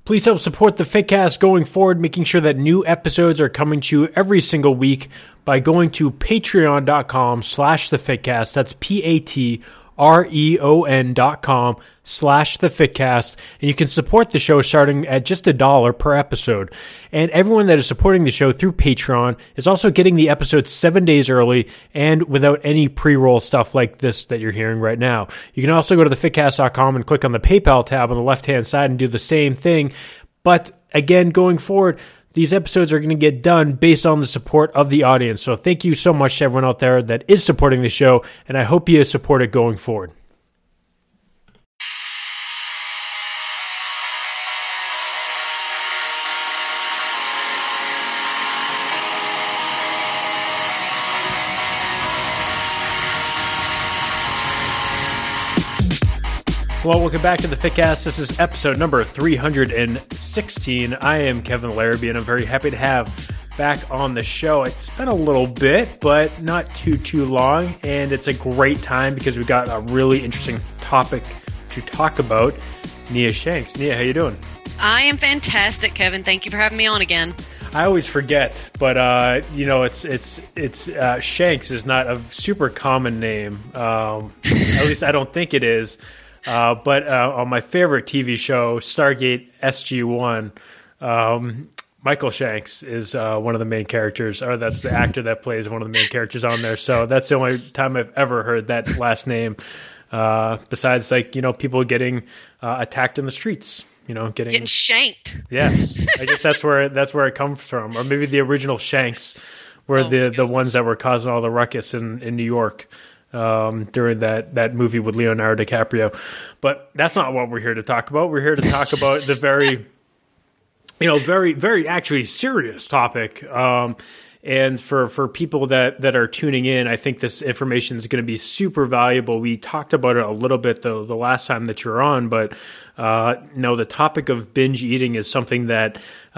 Please help support the FitCast going forward, making sure that new episodes are coming to you every single week by going to patreon.com/thefitcast. That's patreon.com/thefitcast. And you can support the show starting at just $1 per episode. And everyone that is supporting the show through Patreon is also getting the episodes 7 days early and without any pre-roll stuff like this that you're hearing right now. You can also go to thefitcast.com and click on the PayPal tab on the left-hand side and do the same thing. But again, going forward, these episodes are going to get done based on the support of the audience. So thank you so much to everyone out there that is supporting the show, and I hope you support it going forward. Well, welcome back to the FitCast. This is episode number 316. I am Kevin Larrabee, and I'm very happy to have back on the show. It's been a little bit, but not too long, and it's a great time because we've got a really interesting topic to talk about. Nia Shanks. Nia, how you doing? I am fantastic, Kevin. Thank you for having me on again. I always forget, but it's Shanks is not a super common name. At least I don't think it is. But on my favorite TV show, Stargate SG-1, Michael Shanks is one of the main characters, or that's the actor that plays one of the main characters on there. So that's the only time I've ever heard that last name. Besides, people getting attacked in the streets, getting shanked. Yeah, I guess that's where it comes from, or maybe the original Shanks were the ones that were causing all the ruckus in New York. During that movie with Leonardo DiCaprio. But that's not what we're here to talk about. We're here to talk about the very actually serious topic. And for people that are tuning in, I think this information is going to be super valuable. We talked about it a little bit the last time that you were on, but the topic of binge eating is something that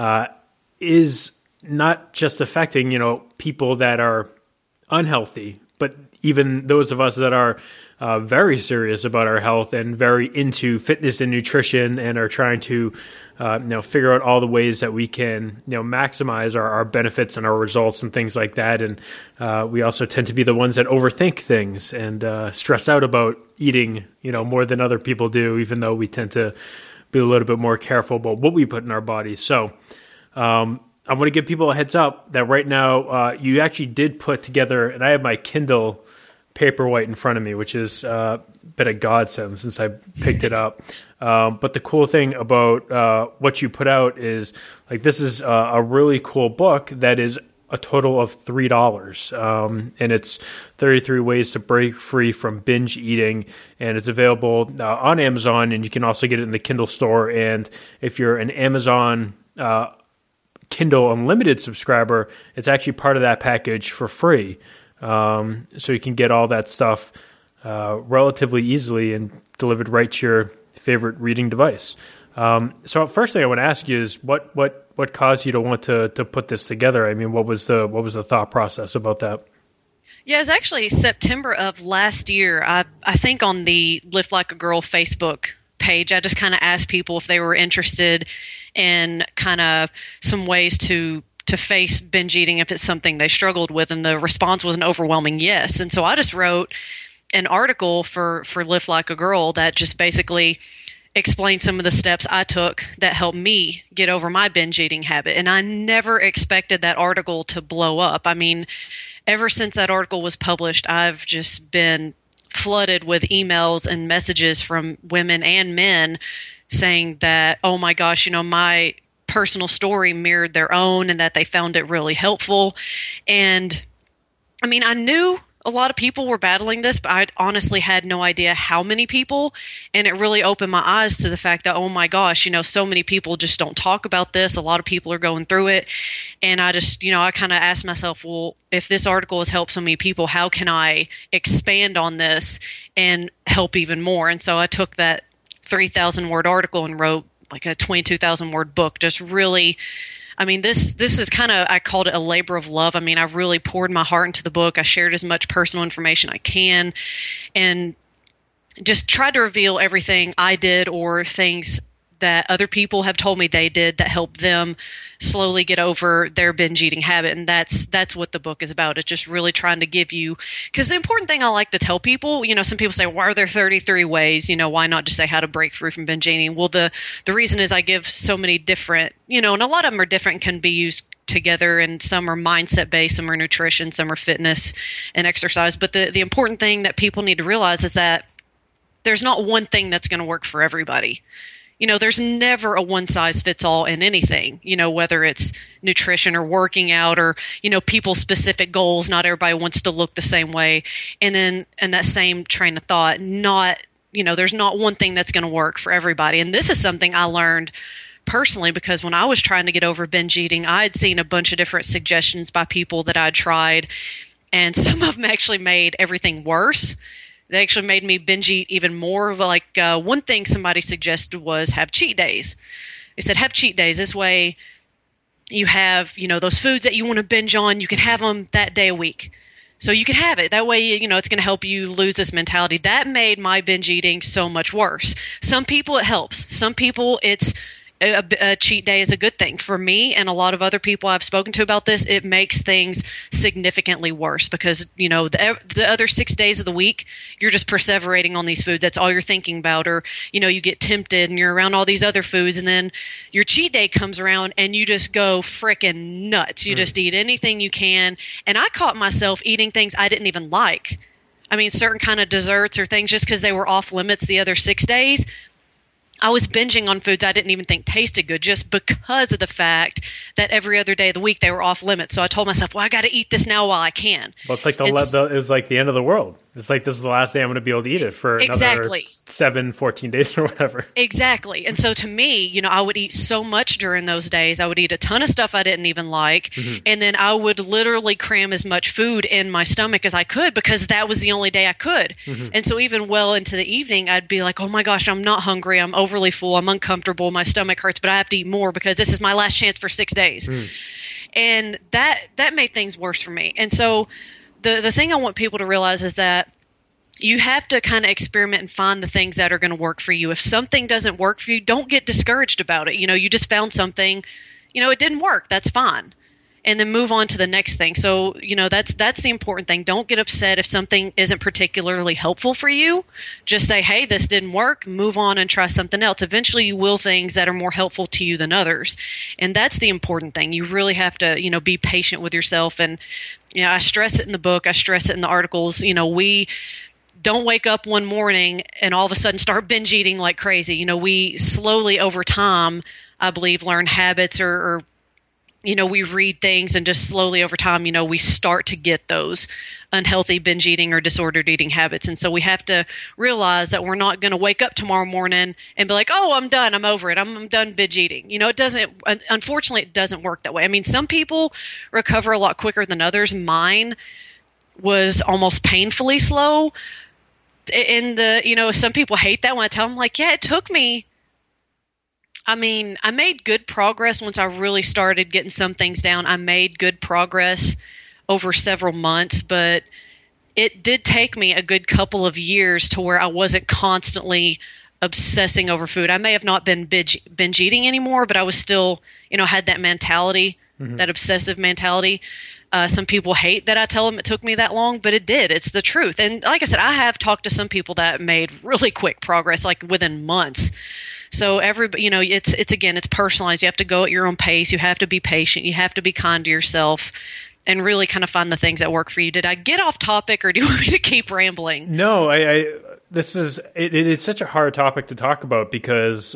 is not just affecting, people that are unhealthy, but even those of us that are very serious about our health and very into fitness and nutrition and are trying to figure out all the ways that we can maximize our benefits and our results and things like that. And we also tend to be the ones that overthink things and stress out about eating more than other people do, even though we tend to be a little bit more careful about what we put in our bodies. So I want to give people a heads up that right now you actually did put together, and I have my Kindle Paperwhite in front of me, which is been a godsend since I picked it up. But the cool thing about what you put out is this is a really cool book that is a total of $3. And it's 33 ways to break free from binge eating. And it's available on Amazon, and you can also get it in the Kindle store. And if you're an Amazon Kindle Unlimited subscriber, it's actually part of that package for free. So you can get all that stuff relatively easily and delivered right to your favorite reading device. So first thing I want to ask you is what caused you to want to put this together? I mean, what was the thought process about that? Yeah, it was actually September of last year. I think on the Lift Like a Girl Facebook page, I just kind of asked people if they were interested in kind of some ways to face binge eating if it's something they struggled with, and the response was an overwhelming yes. And so I just wrote an article for Lift Like a Girl that just basically explained some of the steps I took that helped me get over my binge eating habit. And I never expected that article to blow up. I mean, ever since that article was published, I've just been flooded with emails and messages from women and men saying that, oh my gosh, my personal story mirrored their own and that they found it really helpful. And I mean, I knew a lot of people were battling this, but I honestly had no idea how many people. And it really opened my eyes to the fact that, oh my gosh, so many people just don't talk about this. A lot of people are going through it. And I just, I kind of asked myself, well, if this article has helped so many people, how can I expand on this and help even more? And so I took that 3,000 word article and wrote like a 22,000 word book. Just really, I mean, this is kind of, I called it a labor of love. I mean, I've really poured my heart into the book. I shared as much personal information I can and just tried to reveal everything I did or things that other people have told me they did that helped them slowly get over their binge eating habit. And that's what the book is about. It's just really trying to give you, because the important thing I like to tell people, some people say, why are there 33 ways? Why not just say how to break free from binge eating? Well, the reason is I give so many different, and a lot of them are different and can be used together, and some are mindset based, some are nutrition, some are fitness and exercise. But the important thing that people need to realize is that there's not one thing that's going to work for everybody. There's never a one size fits all in anything, whether it's nutrition or working out or, people's specific goals. Not everybody wants to look the same way. And then, and that same train of thought, there's not one thing that's going to work for everybody. And this is something I learned personally, because when I was trying to get over binge eating, I had seen a bunch of different suggestions by people that I'd tried, and some of them actually made everything worse. They actually made me binge eat even more. One thing somebody suggested was have cheat days. They said, have cheat days. This way you have, those foods that you want to binge on, you can have them that day a week. So you can have it. That way, it's going to help you lose this mentality. That made my binge eating so much worse. Some people it helps. Some people it's a cheat day is a good thing. For me and a lot of other people I've spoken to about this, it makes things significantly worse because, the other 6 days of the week, you're just perseverating on these foods. That's all you're thinking about. Or, you get tempted and you're around all these other foods, and then your cheat day comes around and you just go frickin' nuts. You just eat anything you can. And I caught myself eating things I didn't even like. I mean, certain kind of desserts or things just because they were off limits the other 6 days. I was binging on foods I didn't even think tasted good just because of the fact that every other day of the week they were off limits. So I told myself, well, I got to eat this now while I can. Well, it's like it's like the end of the world. It's like this is the last day I'm going to be able to eat it for another 14 days or whatever. Exactly. And so to me, I would eat so much during those days. I would eat a ton of stuff I didn't even like. Mm-hmm. And then I would literally cram as much food in my stomach as I could because that was the only day I could. Mm-hmm. And so even well into the evening, I'd be like, oh my gosh, I'm not hungry. I'm overly full. I'm uncomfortable. My stomach hurts, but I have to eat more because this is my last chance for 6 days. Mm. And that made things worse for me. And so the thing I want people to realize is that you have to kind of experiment and find the things that are going to work for you. If something doesn't work for you, don't get discouraged about it. You just found something, it didn't work. That's fine. And then move on to the next thing. So, that's the important thing. Don't get upset if something isn't particularly helpful for you. Just say, hey, this didn't work. Move on and try something else. Eventually you will things that are more helpful to you than others. And that's the important thing. You really have to, be patient with yourself. And, I stress it in the book. I stress it in the articles. We don't wake up one morning and all of a sudden start binge eating like crazy. We slowly over time, I believe, learn habits or we read things and just slowly over time, we start to get those unhealthy binge eating or disordered eating habits. And so we have to realize that we're not going to wake up tomorrow morning and be like, oh, I'm done. I'm over it. I'm done binge eating. Unfortunately, it doesn't work that way. I mean, some people recover a lot quicker than others. Mine was almost painfully slow. And some people hate that when I tell them like, yeah, it took me. I mean, I made good progress once I really started getting some things down. I made good progress over several months, but it did take me a good couple of years to where I wasn't constantly obsessing over food. I may have not been binge eating anymore, but I was still, had that mentality, that obsessive mentality. Some people hate that I tell them it took me that long, but it did. It's the truth. And like I said, I have talked to some people that made really quick progress, like within months. So everybody, it's personalized. You have to go at your own pace. You have to be patient. You have to be kind to yourself and really kind of find the things that work for you. Did I get off topic or do you want me to keep rambling? No, it's such a hard topic to talk about because,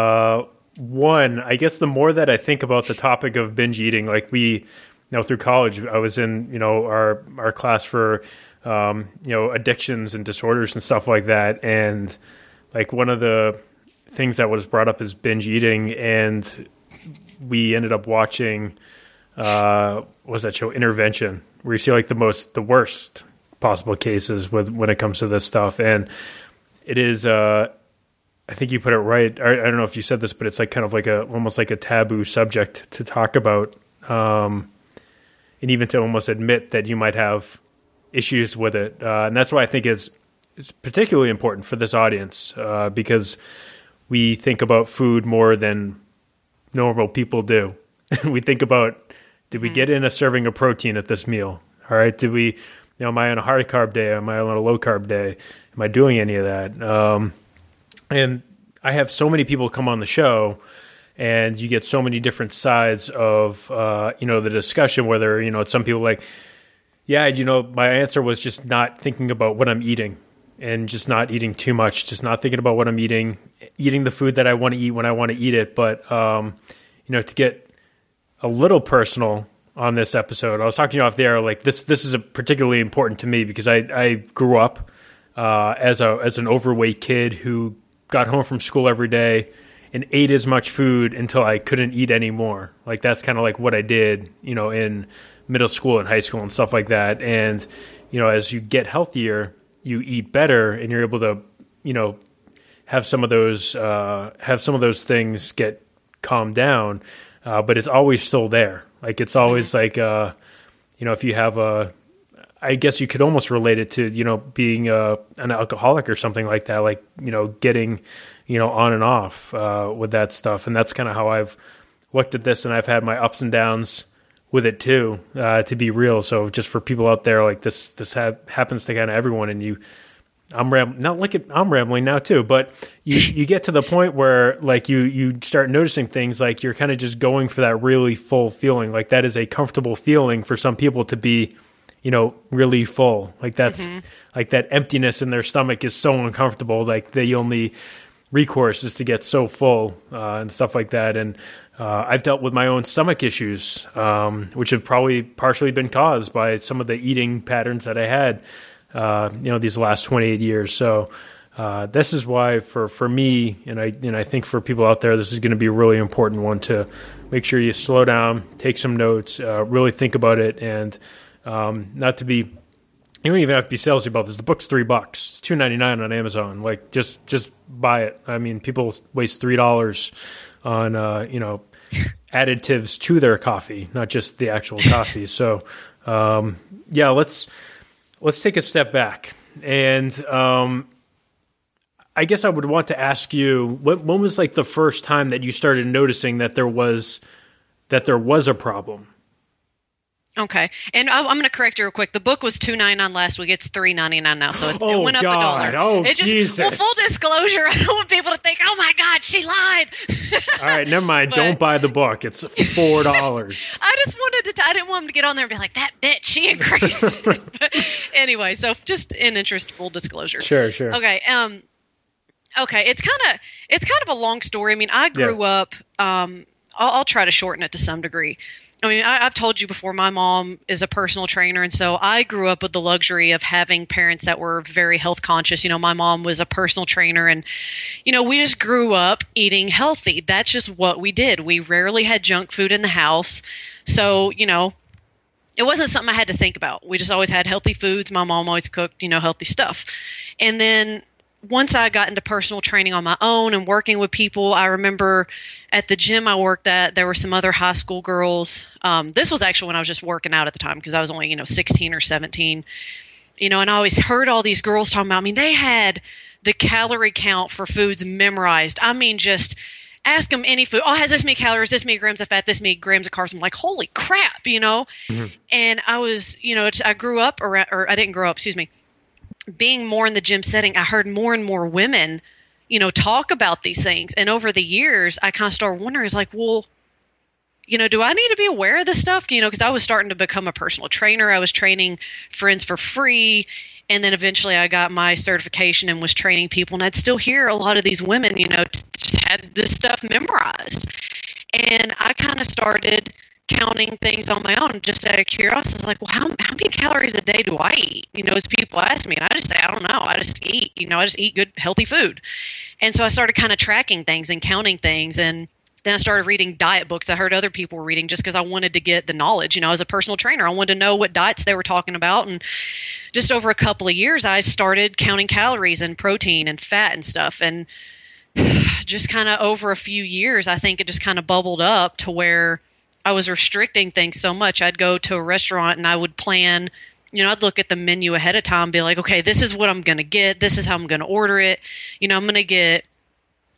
one, I guess the more that I think about the topic of binge eating, like through college, I was in, our class for, addictions and disorders and stuff like that. And like one of the things that was brought up is binge eating, and we ended up watching was that show Intervention, where you see like the worst possible cases when it comes to this stuff. And it is I think you put it right. I don't know if you said this, but it's like kind of like almost like a taboo subject to talk about, and even to almost admit that you might have issues with it. And that's why I think it's particularly important for this audience, because we think about food more than normal people do. We think about, did we get in a serving of protein at this meal? All right. Did we, am I on a high carb day? Am I on a low carb day? Am I doing any of that? And I have so many people come on the show, and you get so many different sides of, the discussion, whether, it's some people like, yeah, my answer was just not thinking about what I'm eating and just not eating too much, just not thinking about what I'm eating the food that I want to eat when I want to eat it. But, to get a little personal on this episode, I was talking to you off there, like this is particularly important to me because I grew up as an overweight kid who got home from school every day and ate as much food until I couldn't eat anymore. Like that's kind of like what I did, in middle school and high school and stuff like that. And, as you get healthier, you eat better and you're able to, have some of those things get calmed down. But it's always still there. Like it's always like, if you have I guess you could almost relate it to, being an alcoholic or something like that, like, getting, on and off with that stuff. And that's kind of how I've looked at this, and I've had my ups and downs with it too, to be real. So just for people out there, like this happens to kind of everyone, and I'm rambling now too, but you get to the point where like you start noticing things like you're kind of just going for that really full feeling. Like that is a comfortable feeling for some people to be, really full. Like that's like that emptiness in their stomach is so uncomfortable. Like the only recourse is to get so full and stuff like that. And I've dealt with my own stomach issues, which have probably partially been caused by some of the eating patterns that I had, these last 28 years. So this is why for me, and I think for people out there, this is going to be a really important one to make sure you slow down, take some notes, really think about it, and not to be, you don't even have to be salesy about this. The book's $3. It's $2.99 on Amazon. Like just buy it. I mean, people waste $3 on, additives to their coffee, not just the actual coffee. So, let's take a step back. And, I guess I would want to ask you, when was like the first time that you started noticing that there was a problem? Okay, and I'm going to correct you real quick. The book was $2.99 last week. It's $3.99 now, so it went up $1. Oh, Jesus! Well, full disclosure, I don't want people to think, "Oh my God, she lied." All right, never mind. Don't buy the book. It's $4. I just wanted to. I didn't want him to get on there and be like, "That bitch, she increased it." But anyway, so just in interest, full disclosure. Sure. Okay. Okay. It's kind of a long story. I mean, I grew up. I'll try to shorten it to some degree. I mean, I've told you before, my mom is a personal trainer, and so I grew up with the luxury of having parents that were very health conscious. My mom was a personal trainer, and, we just grew up eating healthy. That's just what we did. We rarely had junk food in the house. So, it wasn't something I had to think about. We just always had healthy foods. My mom always cooked, healthy stuff. And then once I got into personal training on my own and working with people, I remember at the gym I worked at, there were some other high school girls. This was actually when I was just working out at the time because I was only, 16 or 17. And I always heard all these girls talking about, they had the calorie count for foods memorized. I mean, just ask them any food. Oh, has this many calories, this many grams of fat, this many grams of carbs. I'm like, holy crap, Mm-hmm. And I was, I grew up around, or I didn't grow up, excuse me. Being more in the gym setting, I heard more and more women, talk about these things. And over the years, I kind of started wondering, it's like, well, do I need to be aware of this stuff? Because I was starting to become a personal trainer. I was training friends for free. And then eventually I got my certification and was training people. And I'd still hear a lot of these women, just had this stuff memorized. And I kind of started counting things on my own just out of curiosity. It's like, well, how many calories a day do I eat? As people ask me, and I just say, I don't know. I just eat, I just eat good, healthy food. And so I started kind of tracking things and counting things. And then I started reading diet books I heard other people were reading just because I wanted to get the knowledge. As a personal trainer, I wanted to know what diets they were talking about. And just over a couple of years, I started counting calories and protein and fat and stuff. And just kind of over a few years, I think it just kind of bubbled up to where I was restricting things so much. I'd go to a restaurant and I would plan, I'd look at the menu ahead of time, be like, okay, this is what I'm going to get. This is how I'm going to order it. I'm going to get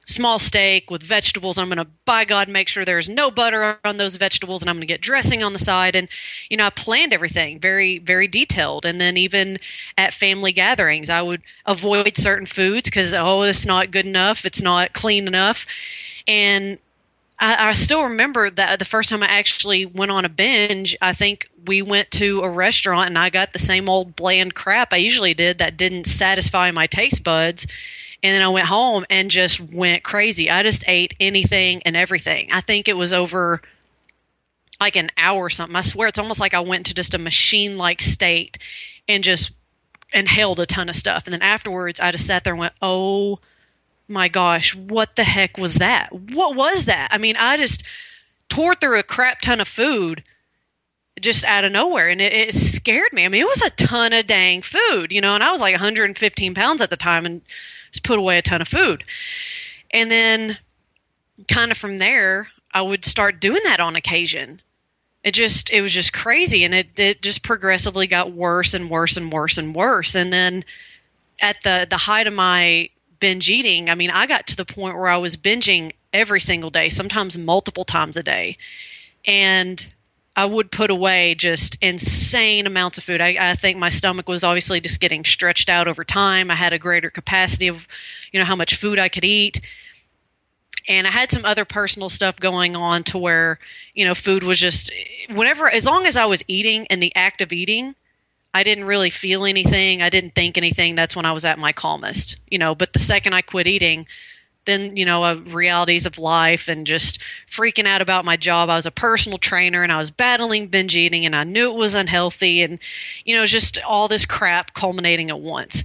small steak with vegetables. I'm going to, by God, make sure there's no butter on those vegetables, and I'm going to get dressing on the side. And, I planned everything very, very detailed. And then even at family gatherings, I would avoid certain foods because, it's not good enough. It's not clean enough. And I still remember that the first time I actually went on a binge, I think we went to a restaurant and I got the same old bland crap I usually did that didn't satisfy my taste buds. And then I went home and just went crazy. I just ate anything and everything. I think it was over like an hour or something. I swear it's almost like I went to just a machine-like state and just inhaled a ton of stuff. And then afterwards, I just sat there and went, oh my gosh, what the heck was that? What was that? I mean, I just tore through a crap ton of food just out of nowhere. And it scared me. I mean, it was a ton of dang food, and I was like 115 pounds at the time and just put away a ton of food. And then kind of from there, I would start doing that on occasion. It was just crazy. And it just progressively got worse and worse and worse and worse. And then at the height of my binge eating, I mean, I got to the point where I was binging every single day, sometimes multiple times a day. And I would put away just insane amounts of food. I think my stomach was obviously just getting stretched out over time. I had a greater capacity of, how much food I could eat. And I had some other personal stuff going on to where, food was just as long as I was eating in the act of eating, I didn't really feel anything. I didn't think anything. That's when I was at my calmest, but the second I quit eating, then, realities of life and just freaking out about my job. I was a personal trainer and I was battling binge eating and I knew it was unhealthy and, just all this crap culminating at once.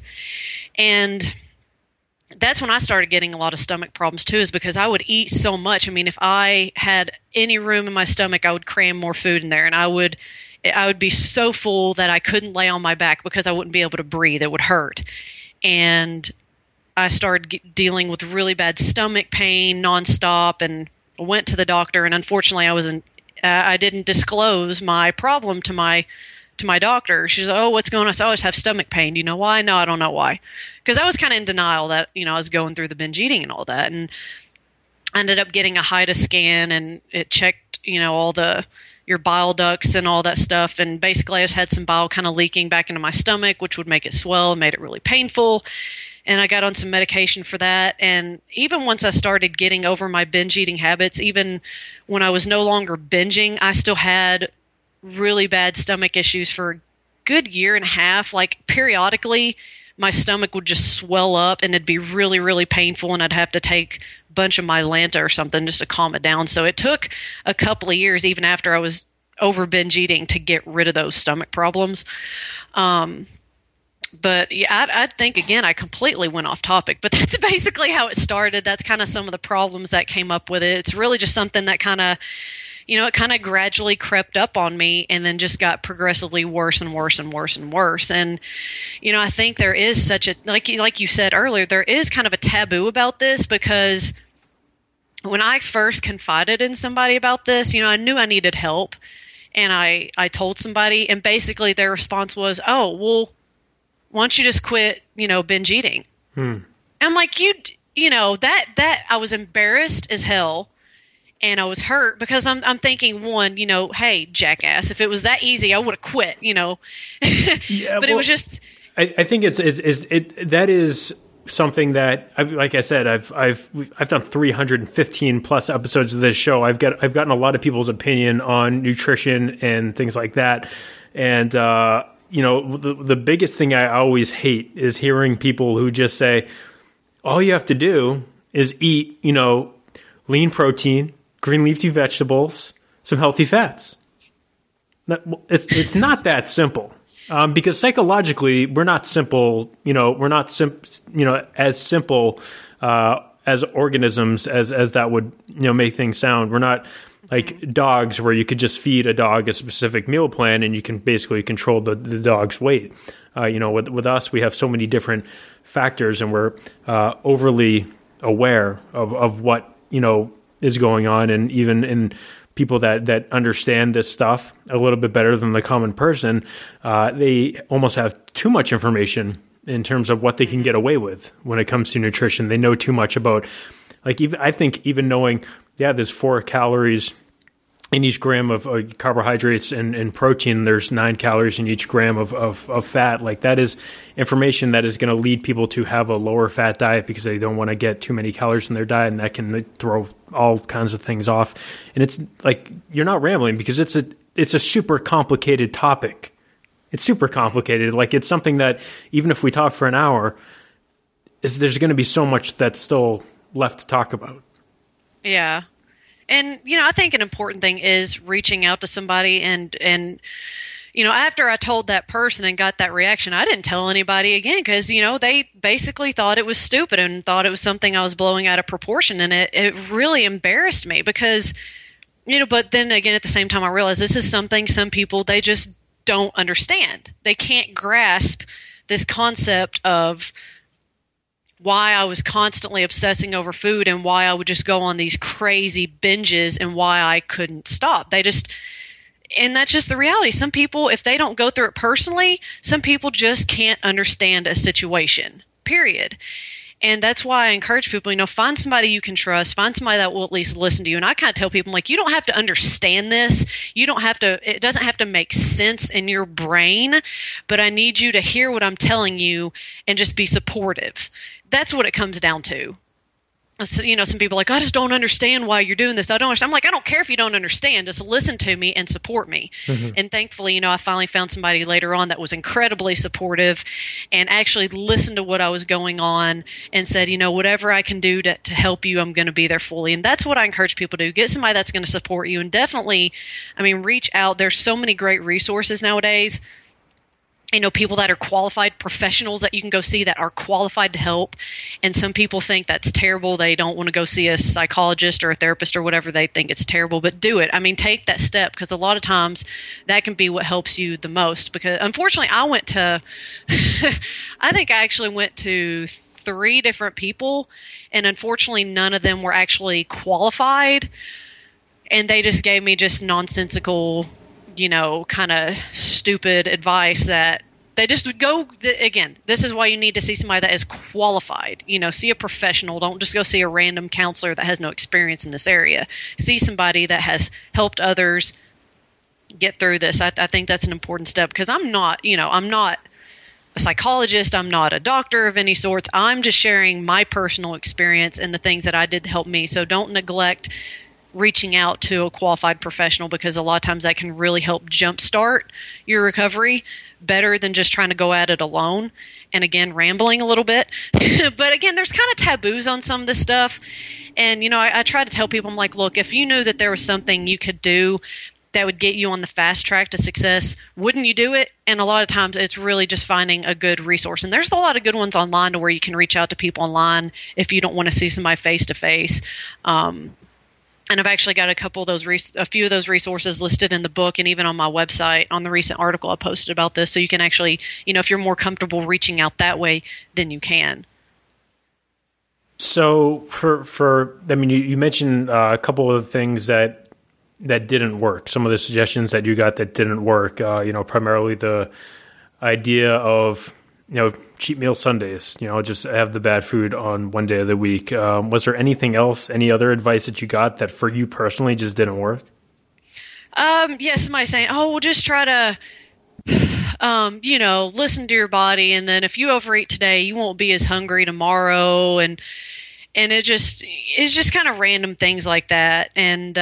And that's when I started getting a lot of stomach problems too, is because I would eat so much. I mean, if I had any room in my stomach, I would cram more food in there and I would be so full that I couldn't lay on my back because I wouldn't be able to breathe. It would hurt. And I started dealing with really bad stomach pain nonstop and went to the doctor. And unfortunately, I didn't disclose my problem to my doctor. She's like, oh, what's going on? I said, I just have stomach pain. Do you know why? No, I don't know why. Because I was kind of in denial that, I was going through the binge eating and all that. And I ended up getting a HIDA scan and it checked, all your bile ducts and all that stuff. And basically I just had some bile kind of leaking back into my stomach, which would make it swell and made it really painful. And I got on some medication for that. And even once I started getting over my binge eating habits, even when I was no longer binging, I still had really bad stomach issues for a good year and a half. Like periodically, my stomach would just swell up and it'd be really, really painful. And I'd have to take a bunch of Mylanta or something just to calm it down. So it took a couple of years, even after I was over binge eating, to get rid of those stomach problems. But yeah, I think, again, I completely went off topic, but that's basically how it started. That's kind of some of the problems that came up with it. It's really just something that kind of, it kind of gradually crept up on me and then just got progressively worse and worse and worse and worse. And, I think there is such a, like you said earlier, there is kind of a taboo about this because when I first confided in somebody about this, I knew I needed help and I told somebody and basically their response was, oh, well, why don't you just quit, binge eating? I'm like, that I was embarrassed as hell and I was hurt because I'm thinking, one, hey, jackass, if it was that easy, I would have quit, Yeah, but it was just. I think that is something that, like I said, I've done 315 plus episodes of this show. I've gotten a lot of people's opinion on nutrition and things like that, and. The biggest thing I always hate is hearing people who just say, all you have to do is eat, lean protein, green leafy vegetables, some healthy fats. It's not that simple. Because psychologically, we're not simple, we're not as simple as organisms as that would, make things sound. We're not like dogs where you could just feed a dog a specific meal plan and you can basically control the dog's weight. With us, we have so many different factors and we're overly aware of what, is going on. And even in people that understand this stuff a little bit better than the common person, they almost have too much information in terms of what they can get away with when it comes to nutrition. They know too much about Like I think even knowing, there's 4 calories in each gram of carbohydrates and protein, there's 9 calories in each gram of fat. Like that is information that is going to lead people to have a lower fat diet because they don't want to get too many calories in their diet, and that can throw all kinds of things off. And it's like, you're not rambling because it's a super complicated topic. It's super complicated. Like it's something that even if we talk for an hour, there's going to be so much that's still left to talk about. Yeah. And, I think an important thing is reaching out to somebody and after I told that person and got that reaction, I didn't tell anybody again because, they basically thought it was stupid and thought it was something I was blowing out of proportion. And it really embarrassed me because, but then again, at the same time, I realized this is something some people, they just don't understand. They can't grasp this concept of why I was constantly obsessing over food and why I would just go on these crazy binges and why I couldn't stop. And that's just the reality. Some people, if they don't go through it personally, some people just can't understand a situation, period. And that's why I encourage people, find somebody you can trust, find somebody that will at least listen to you. And I kind of tell people, I'm like, you don't have to understand this. It doesn't have to make sense in your brain, but I need you to hear what I'm telling you and just be supportive. That's what it comes down to. So, some people are like, I just don't understand why you're doing this. I don't understand. I'm like, I don't care if you don't understand. Just listen to me and support me. Mm-hmm. And thankfully, I finally found somebody later on that was incredibly supportive and actually listened to what I was going on and said, whatever I can do to help you, I'm going to be there fully. And that's what I encourage people to do. Get somebody that's going to support you. And definitely, reach out. There's so many great resources nowadays. People that are qualified professionals that you can go see that are qualified to help. And some people think that's terrible. They don't want to go see a psychologist or a therapist or whatever. They think it's terrible, but do it. Take that step because a lot of times that can be what helps you the most. Because unfortunately, I think I actually went to 3 different people, and unfortunately, none of them were actually qualified. And they just gave me just nonsensical, kind of stupid advice that they just would go, again, this is why you need to see somebody that is qualified. See a professional. Don't just go see a random counselor that has no experience in this area. See somebody that has helped others get through this. I think that's an important step because I'm not a psychologist. I'm not a doctor of any sorts. I'm just sharing my personal experience and the things that I did to help me. So don't neglect reaching out to a qualified professional because a lot of times that can really help jumpstart your recovery better than just trying to go at it alone. And again, rambling a little bit. But again, there's kind of taboos on some of this stuff. And, I try to tell people, I'm like, look, if you knew that there was something you could do that would get you on the fast track to success, wouldn't you do it? And a lot of times it's really just finding a good resource. And there's a lot of good ones online to where you can reach out to people online if you don't want to see somebody face to face. And I've actually got a few of those resources listed in the book and even on my website on the recent article I posted about this. So you can actually, if you're more comfortable reaching out that way, then you can. So you mentioned a couple of things that didn't work. Some of the suggestions that you got that didn't work. Primarily the idea of cheat meal Sundays, just have the bad food on one day of the week. Was there anything else, any other advice that you got that for you personally just didn't work? Somebody saying, just try to, listen to your body. And then if you overeat today, you won't be as hungry tomorrow. And it's just kind of random things like that. And,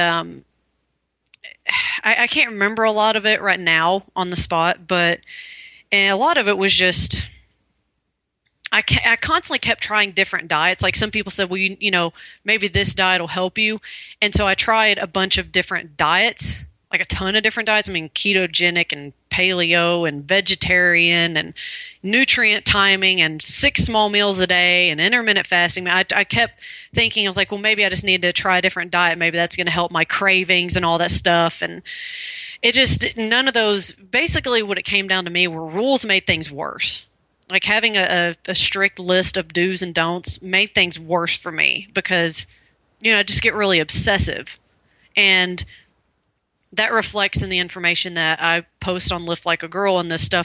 I can't remember a lot of it right now on the spot, but a lot of it was just, I constantly kept trying different diets. Like some people said, well, maybe this diet will help you. And so I tried a bunch of different diets, like a ton of different diets. Ketogenic and paleo and vegetarian and nutrient timing and 6 small meals a day and intermittent fasting. I kept thinking, I was like, well, maybe I just need to try a different diet. Maybe that's going to help my cravings and all that stuff. And it just, none of those, basically what it came down to me were rules made things worse. Like having a strict list of do's and don'ts made things worse for me because, I just get really obsessive. And that reflects in the information that I post on Lift Like a Girl and the stuff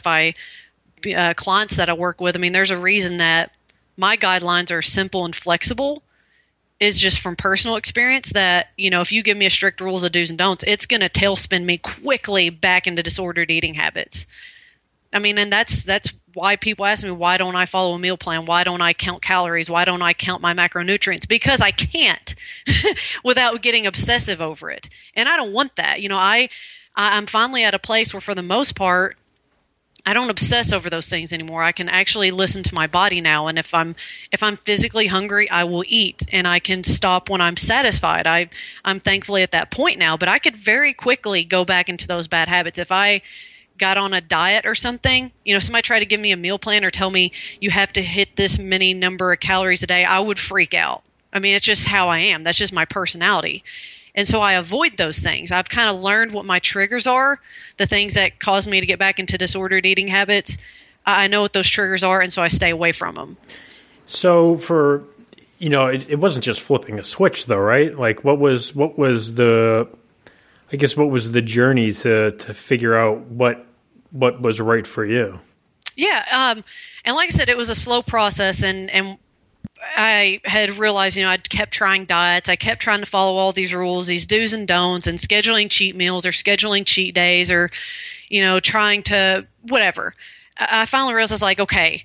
clients that I work with. There's a reason that my guidelines are simple and flexible. is just from personal experience that, if you give me a strict rules of do's and don'ts, it's going to tailspin me quickly back into disordered eating habits. I mean, and that's why people ask me, why don't I follow a meal plan? Why don't I count calories? Why don't I count my macronutrients? Because I can't without getting obsessive over it. And I don't want that. I'm finally at a place where, for the most part, I don't obsess over those things anymore. I can actually listen to my body now, and if I'm physically hungry, I will eat, and I can stop when I'm satisfied. I'm thankfully at that point now, but I could very quickly go back into those bad habits if I got on a diet or something. Somebody tried to give me a meal plan or tell me you have to hit this many number of calories a day, I would freak out. I mean, it's just how I am. That's just my personality. And so I avoid those things. I've kind of learned what my triggers are, the things that cause me to get back into disordered eating habits. I know what those triggers are, and so I stay away from them. So it wasn't just flipping a switch though, right? Like what was the journey to figure out what was right for you? Yeah. And like I said, it was a slow process, and I had realized, I'd kept trying diets. I kept trying to follow all these rules, these do's and don'ts, and scheduling cheat meals or scheduling cheat days or, trying to whatever. I finally realized, I was like, okay,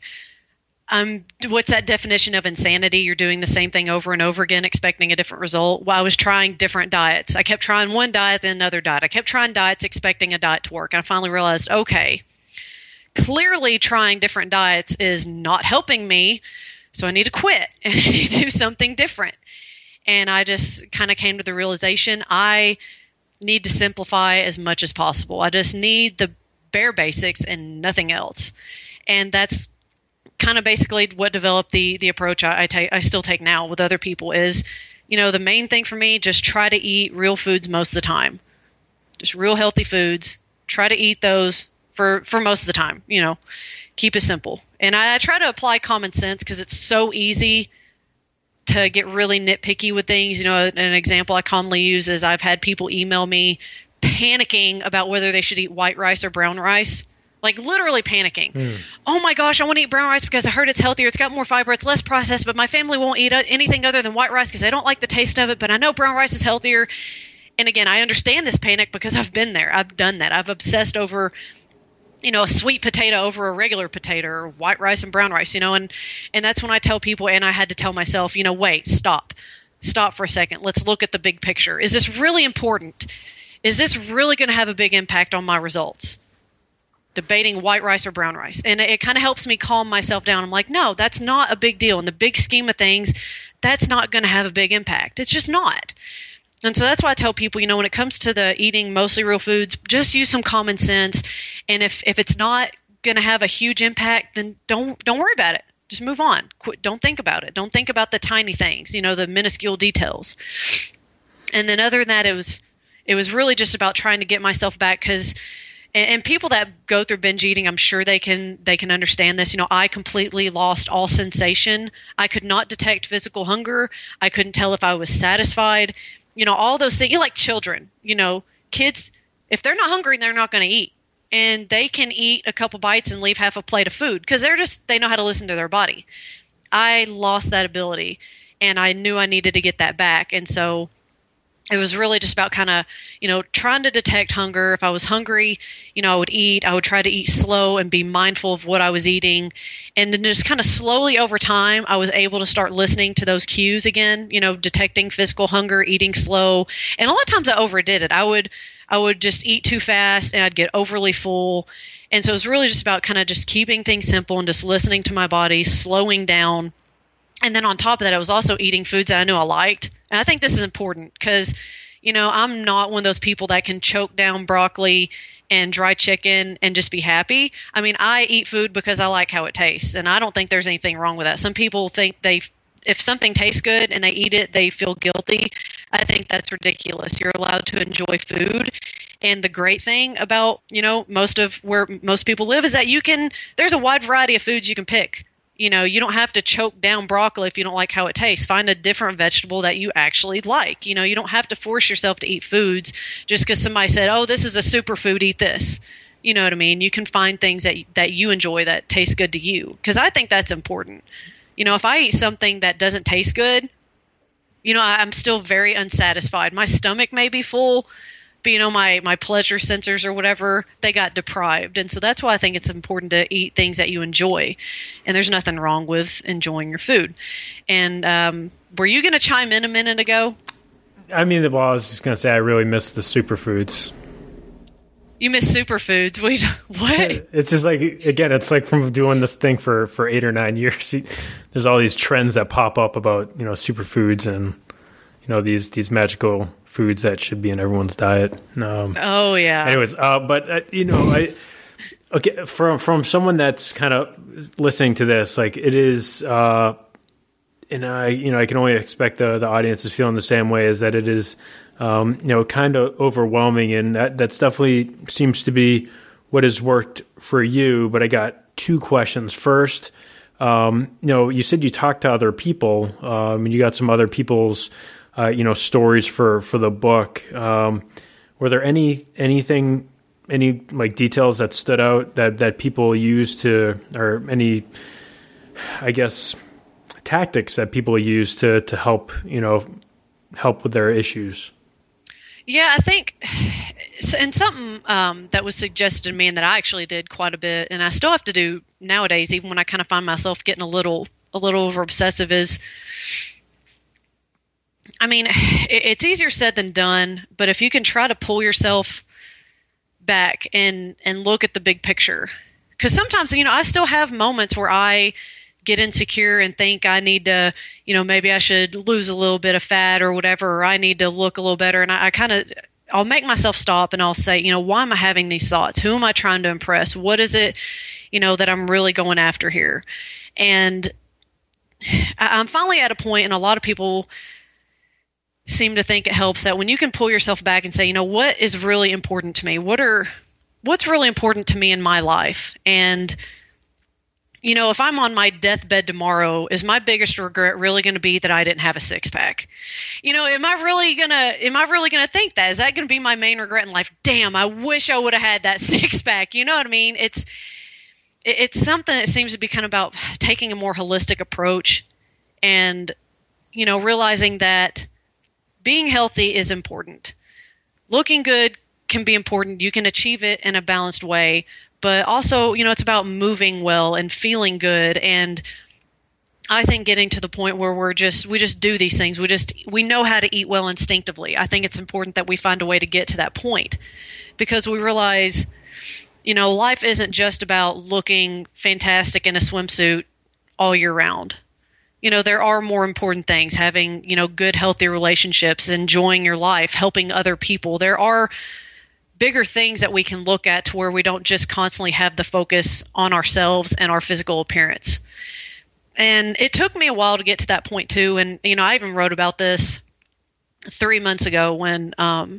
what's that definition of insanity? You're doing the same thing over and over again, expecting a different result. Well, I was trying different diets. I kept trying one diet, then another diet. I kept trying diets, expecting a diet to work. And I finally realized, okay, clearly trying different diets is not helping me. So I need to quit and I need to do something different. And I just kind of came to the realization I need to simplify as much as possible. I just need the bare basics and nothing else. And that's kind of basically what developed the approach I still take now with other people is, the main thing for me, just try to eat real foods most of the time. Just real healthy foods. Try to eat those for most of the time, keep it simple. And I try to apply common sense because it's so easy to get really nitpicky with things. An example I commonly use is I've had people email me panicking about whether they should eat white rice or brown rice. Like literally panicking. Oh my gosh, I want to eat brown rice because I heard it's healthier. It's got more fiber. It's less processed, but my family won't eat anything other than white rice because they don't like the taste of it. But I know brown rice is healthier. And again, I understand this panic because I've been there. I've done that. I've obsessed over a sweet potato over a regular potato or white rice and brown rice, and that's when I tell people, and I had to tell myself, wait, stop for a second. Let's look at the big picture. Is this really important? Is this really going to have a big impact on my results? Debating white rice or brown rice. And it kind of helps me calm myself down. I'm like, no, that's not a big deal. In the big scheme of things, that's not going to have a big impact. It's just not. And so that's why I tell people, when it comes to the eating mostly real foods, just use some common sense. And if it's not going to have a huge impact, then don't worry about it. Just move on. Don't think about it. Don't think about the tiny things, the minuscule details. And then other than that, it was really just about trying to get myself back because, and people that go through binge eating, I'm sure they can understand this. I completely lost all sensation. I could not detect physical hunger. I couldn't tell if I was satisfied. All those things, like children, kids, if they're not hungry, they're not going to eat. And they can eat a couple bites and leave half a plate of food because they know how to listen to their body. I lost that ability and I knew I needed to get that back. And so it was really just about kind of, trying to detect hunger. If I was hungry, I would eat. I would try to eat slow and be mindful of what I was eating. And then just kind of slowly over time, I was able to start listening to those cues again, detecting physical hunger, eating slow. And a lot of times I overdid it. I would just eat too fast and I'd get overly full. And so it was really just about kind of just keeping things simple and just listening to my body, slowing down. And then on top of that, I was also eating foods that I knew I liked. And I think this is important because, I'm not one of those people that can choke down broccoli and dry chicken and just be happy. I mean, I eat food because I like how it tastes. And I don't think there's anything wrong with that. Some people think if something tastes good and they eat it, they feel guilty. I think that's ridiculous. You're allowed to enjoy food. And the great thing about, most of where most people live is that there's a wide variety of foods you can pick. You don't have to choke down broccoli if you don't like how it tastes. Find a different vegetable that you actually like. You don't have to force yourself to eat foods just because somebody said, oh, this is a superfood, eat this. You know what I mean? You can find things that you enjoy that taste good to you. Because I think that's important. If I eat something that doesn't taste good, I'm still very unsatisfied. My stomach may be full, but my pleasure sensors or whatever, they got deprived. And so that's why I think it's important to eat things that you enjoy. And there's nothing wrong with enjoying your food. And were you going to chime in a minute ago? I mean, well, I was just going to say I really miss the superfoods. You miss superfoods? What? It's just like, again, it's like from doing this thing for 8 or 9 years. There's all these trends that pop up about, superfoods and, these magical foods that should be in everyone's diet. Oh, yeah. Anyways, okay, from someone that's kind of listening to this, like it is, and I can only expect the audience is feeling the same way, is that it is, kind of overwhelming, and that's definitely seems to be what has worked for you. But I got 2 questions. First, you said you talked to other people, and you got some other people's, stories for the book. Were there any like details that stood out that people use to, or any, I guess, tactics that people use to help, help with their issues? Yeah, I think, and something that was suggested to me and that I actually did quite a bit, and I still have to do nowadays, even when I kind of find myself getting a little over obsessive, is, I mean, it's easier said than done, but if you can try to pull yourself back and look at the big picture, because sometimes, I still have moments where I get insecure and think I need to, maybe I should lose a little bit of fat or whatever, or I need to look a little better. And I'll make myself stop and I'll say, why am I having these thoughts? Who am I trying to impress? What is it, that I'm really going after here? And I'm finally at a point, and a lot of people seem to think it helps, that when you can pull yourself back and say, what is really important to me? What's really important to me in my life? And if I'm on my deathbed tomorrow, is my biggest regret really going to be that I didn't have a 6-pack? Am I really gonna think that? Is that going to be my main regret in life? Damn, I wish I would have had that 6-pack. You know what I mean? It's something that seems to be kind of about taking a more holistic approach, and realizing that being healthy is important. Looking good can be important. You can achieve it in a balanced way. But also, it's about moving well and feeling good. And I think getting to the point where we just do these things. We know how to eat well instinctively. I think it's important that we find a way to get to that point, because we realize, life isn't just about looking fantastic in a swimsuit all year round. There are more important things, having, good, healthy relationships, enjoying your life, helping other people. There are bigger things that we can look at to where we don't just constantly have the focus on ourselves and our physical appearance. And it took me a while to get to that point too. And, I even wrote about this 3 months ago when,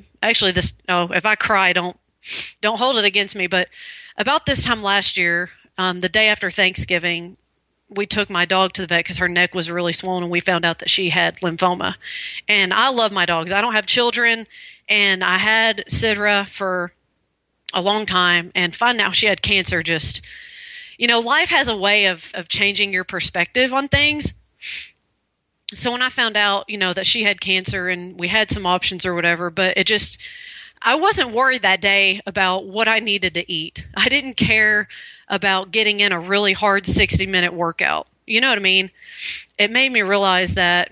if I cry, don't hold it against me. But about this time last year, the day after Thanksgiving, we took my dog to the vet because her neck was really swollen, and we found out that she had lymphoma. And I love my dogs. I don't have children, and I had Sidra for a long time, and finding out she had cancer just, life has a way of changing your perspective on things. So when I found out, that she had cancer, and we had some options or whatever, but I wasn't worried that day about what I needed to eat. I didn't care about getting in a really hard 60-minute workout. You know what I mean? It made me realize that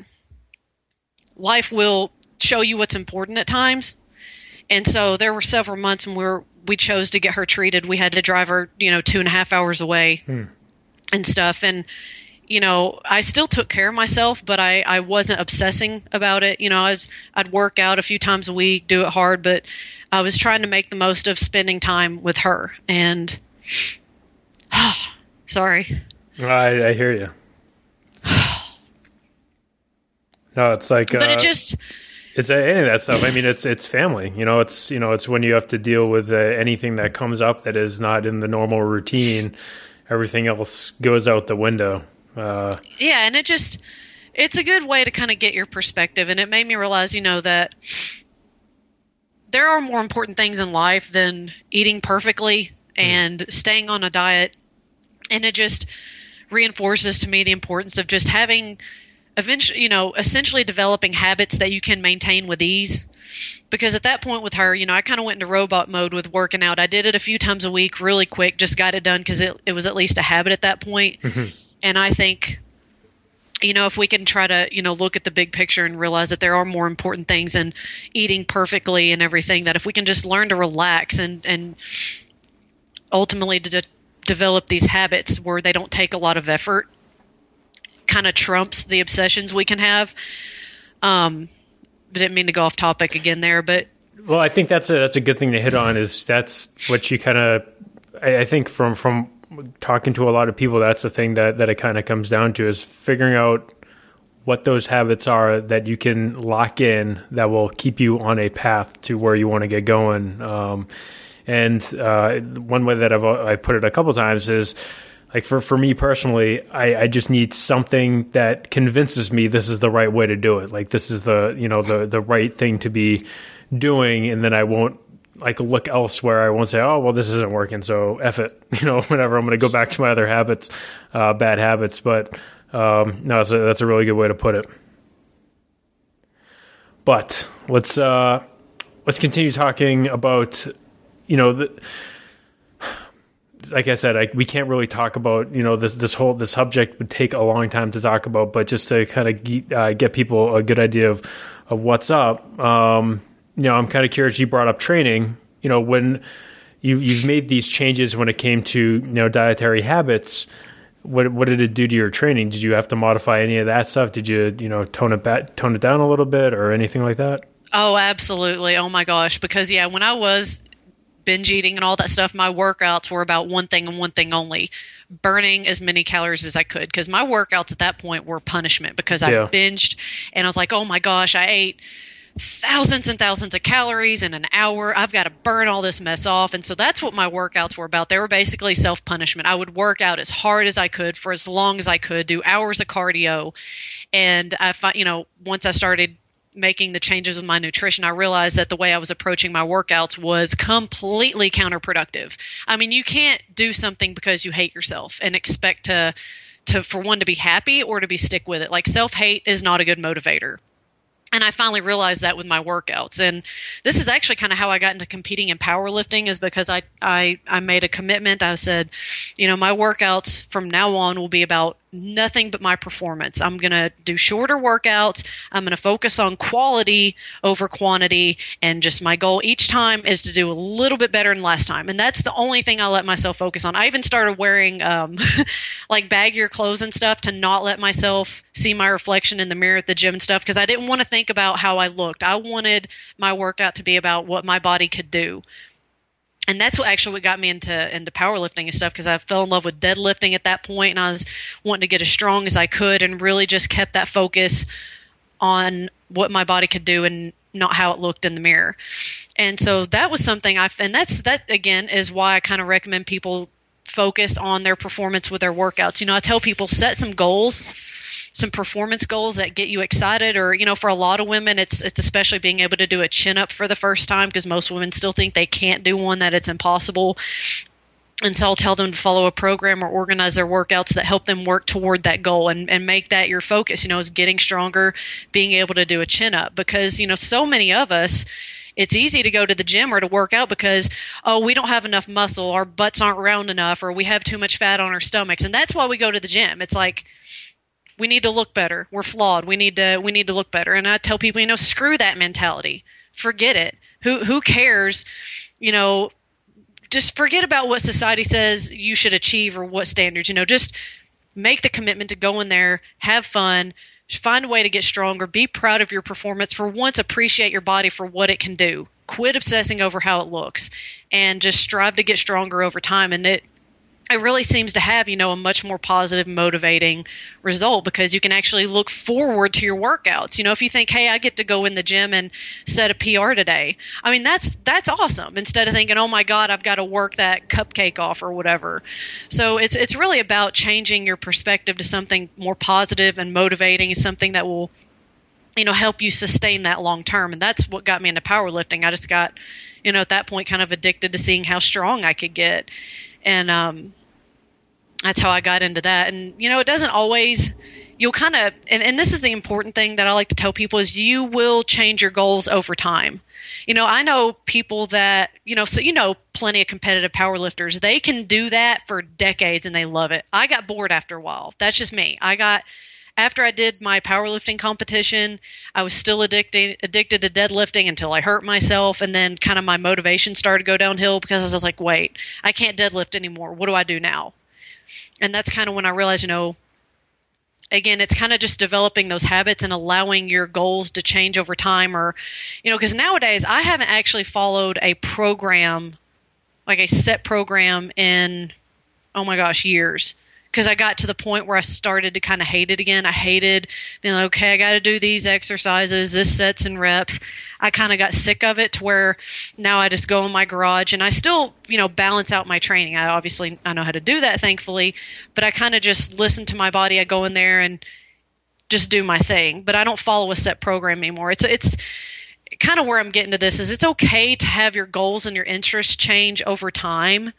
life will show you what's important at times. And so there were several months when we chose to get her treated. We had to drive her, 2.5 hours away and stuff. And, I still took care of myself, but I wasn't obsessing about it. I'd work out a few times a week, do it hard, but I was trying to make the most of spending time with her. And sorry. I hear you. No, it's like, but it's any of that stuff. I mean, it's family. It's when you have to deal with anything that comes up that is not in the normal routine. Everything else goes out the window. Yeah, and it's a good way to kind of get your perspective, and it made me realize, that there are more important things in life than eating perfectly and staying on a diet. And it just reinforces to me the importance of just having eventually, essentially developing habits that you can maintain with ease. Because at that point with her, I kind of went into robot mode with working out. I did it a few times a week, really quick, just got it done because it was at least a habit at that point. Mm-hmm. And I think, if we can try to, look at the big picture and realize that there are more important things than eating perfectly and everything, that if we can just learn to relax and ultimately develop these habits where they don't take a lot of effort, kind of trumps the obsessions we can have. Didn't mean to go off topic again there, but well, I think that's a good thing to hit on. Is that's what you kind of, I think from talking to a lot of people, that's the thing that it kind of comes down to, is figuring out what those habits are that you can lock in that will keep you on a path to where you want to get going. And one way that I put it a couple times is, like for me personally, I just need something that convinces me this is the right way to do it. Like this is the right thing to be doing, and then I won't look elsewhere. I won't say, oh well, this isn't working, so F it, whatever. I'm going to go back to my other habits, bad habits. But no, that's a really good way to put it. But let's continue talking about like I said, we can't really talk about, this subject would take a long time to talk about, but just to kind of get people a good idea of what's up. I'm kind of curious. You brought up training. When you've made these changes when it came to dietary habits, what did it do to your training? Did you have to modify any of that stuff? Did you tone it down a little bit or anything like that? Oh, absolutely. Oh my gosh. Because when I was binge eating and all that stuff, my workouts were about one thing and one thing only: burning as many calories as I could. Because my workouts at that point were punishment, because I binged and I was like, oh my gosh, I ate thousands and thousands of calories in an hour. I've got to burn all this mess off. And so that's what my workouts were about. They were basically self-punishment. I would work out as hard as I could for as long as I could, do hours of cardio. And I find, once I started making the changes with my nutrition, I realized that the way I was approaching my workouts was completely counterproductive. I mean, you can't do something because you hate yourself and expect to for one, to be happy or to be stick with it. Like, self-hate is not a good motivator. And I finally realized that with my workouts. And this is actually kind of how I got into competing in powerlifting, is because I made a commitment. I said, my workouts from now on will be about nothing but my performance. I'm going to do shorter workouts. I'm going to focus on quality over quantity. And just my goal each time is to do a little bit better than last time. And that's the only thing I let myself focus on. I even started wearing baggier clothes and stuff to not let myself see my reflection in the mirror at the gym and stuff, because I didn't want to think about how I looked. I wanted my workout to be about what my body could do. And that's what got me into powerlifting and stuff, because I fell in love with deadlifting at that point, and I was wanting to get as strong as I could, and really just kept that focus on what my body could do and not how it looked in the mirror. And so that was something that again is why I kind of recommend people focus on their performance with their workouts. I tell people, set some goals, some performance goals that get you excited. Or, for a lot of women, it's especially being able to do a chin up for the first time, because most women still think they can't do one, that it's impossible. And so I'll tell them to follow a program or organize their workouts that help them work toward that goal, and make that your focus, is getting stronger, being able to do a chin up. Because, so many of us, it's easy to go to the gym or to work out because, we don't have enough muscle, our butts aren't round enough, or we have too much fat on our stomachs. And that's why we go to the gym. It's like, we need to look better. We're flawed. We need to look better. And I tell people, screw that mentality. Forget it. Who cares? Just forget about what society says you should achieve or what standards. Just make the commitment to go in there, have fun, find a way to get stronger, be proud of your performance. For once, appreciate your body for what it can do. Quit obsessing over how it looks, and just strive to get stronger over time. And it really seems to have, a much more positive, motivating result, because you can actually look forward to your workouts. If you think, hey, I get to go in the gym and set a PR today. I mean, that's awesome. Instead of thinking, oh my God, I've got to work that cupcake off or whatever. So it's really about changing your perspective to something more positive and motivating, something that will, help you sustain that long term. And that's what got me into powerlifting. I just got, at that point, kind of addicted to seeing how strong I could get. And, that's how I got into that. And, it doesn't always, you'll kind of, and this is the important thing that I like to tell people, is you will change your goals over time. I know people that, so plenty of competitive powerlifters, they can do that for decades and they love it. I got bored after a while. That's just me. After I did my powerlifting competition, I was still addicted to deadlifting until I hurt myself. And then kind of my motivation started to go downhill because I was like, wait, I can't deadlift anymore. What do I do now? And that's kind of when I realized, again, it's kind of just developing those habits and allowing your goals to change over time. Or, because nowadays I haven't actually followed a program, like a set program in, oh my gosh, years. Because I got to the point where I started to kind of hate it again. I hated being like, okay, I got to do these exercises, this sets and reps. I kind of got sick of it to where now I just go in my garage and I still, balance out my training. I know how to do that, thankfully, but I kind of just listen to my body. I go in there and just do my thing, but I don't follow a set program anymore. It's kind of where I'm getting to this is it's okay to have your goals and your interests change over time.